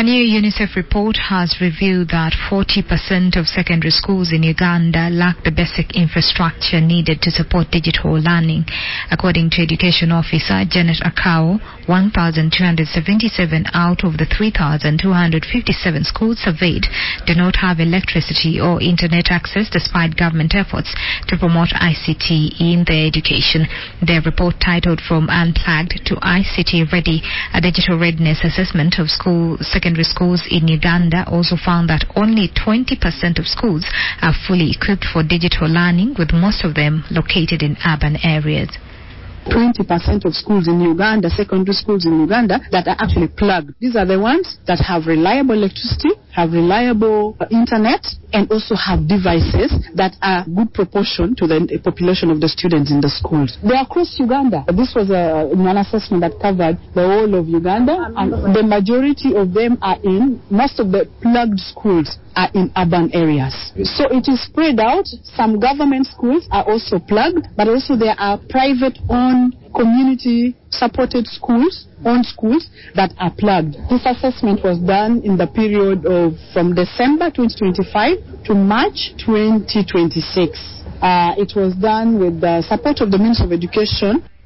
A new UNICEF report has revealed that 40% of secondary schools in Uganda lack the basic infrastructure needed to support digital learning. According to Education Officer Janet Akao, 1,277 out of the 3,257 schools surveyed do not have electricity or internet access despite government efforts to promote ICT in their education. Their report, titled From Unplugged to ICT Ready, a digital readiness assessment of secondary schools in Uganda, also found that only 20% of schools are fully equipped for digital learning, with most of them located in urban areas. 20% of schools in Uganda, secondary schools in Uganda, that are actually plugged. These are the ones that have reliable electricity, have reliable internet, and also have devices that are good proportion to the population of the students in the schools. They're across Uganda. This was one assessment that covered the whole of Uganda, and the majority of them are most of the plugged schools are in urban areas. So it is spread out. Some government schools are also plugged, but also there are private-owned, community-supported schools, owned schools that are plugged. This assessment was done in the period of from December 2025 to March 2026. It was done with the support of the Ministry of Education.